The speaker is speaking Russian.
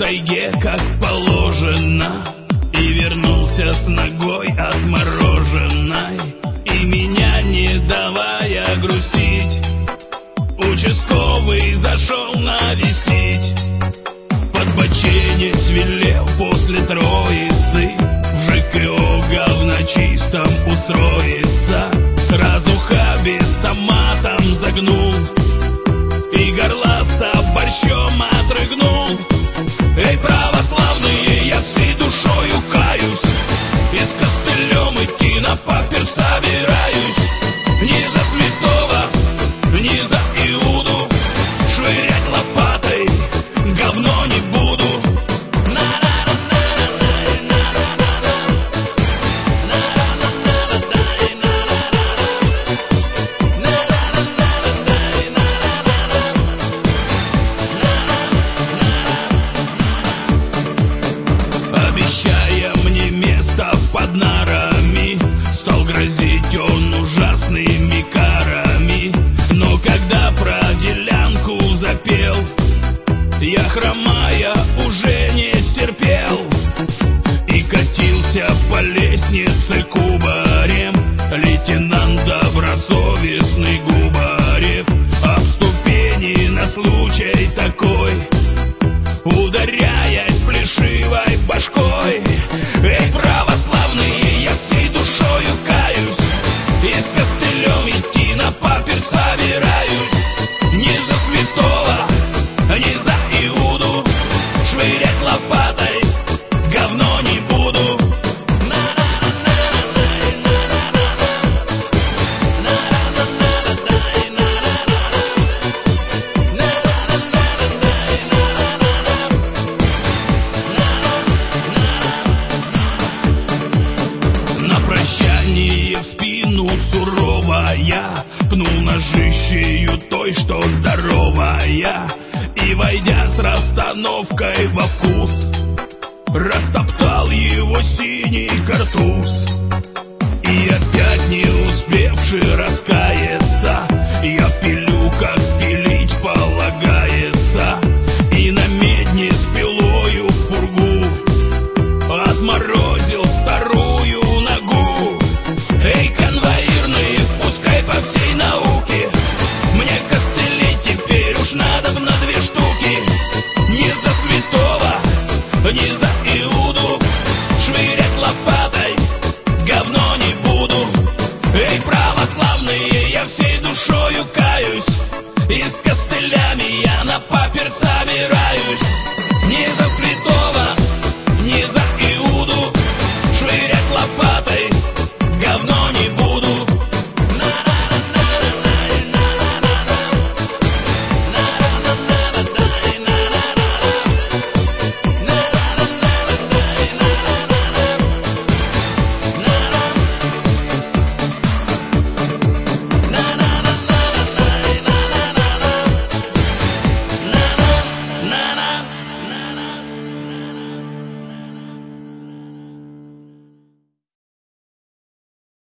тайге, как положено, и вернулся с ногой отмороженной. И меня, не давая грустить, участковый зашел навестить. Подбоченясь велел после троицы в ЖКО говночистом устроиться. Разуха без томатом загнул и горласта борщом отрыгнул. Эй, православные, я всей душою каюсь, и с костылем идти на паперть собираюсь. Не за святого, не за Иуду, швырять лопатой говно не буду. Обещая мне место под нарами, стал грозить он ужасными карами. Но когда про делянку запел, я, хромая, уже не стерпел и катился по лестнице кубарем. Лейтенант добросовестный Губарев об ступени на случай такой, ударяясь плешивой башкой. Эй, православные, я всей душою каюсь, и с костылем идти на паперть собираюсь. Не за святого, не за Иуду, швырять лопатой говно не буду. На прощание в спину суровая пнул ножищею той, что здоровая, и, войдя с расстановкой во вкус, растоптал его синий картуз. И опять, не успевший раскаяться, я пилю, как пилить полагается, и на медне с пилою в пургу отморозил вторую ногу. Эй, конвоирные, пускай по всей науке, мне костылей теперь уж надо на 2 штуки. Не за святого, не за Иуду, швырять лопатой говно не буду. Эй, православные, я всей душою каюсь, и с костылями я на паперть собираюсь. Не за святого,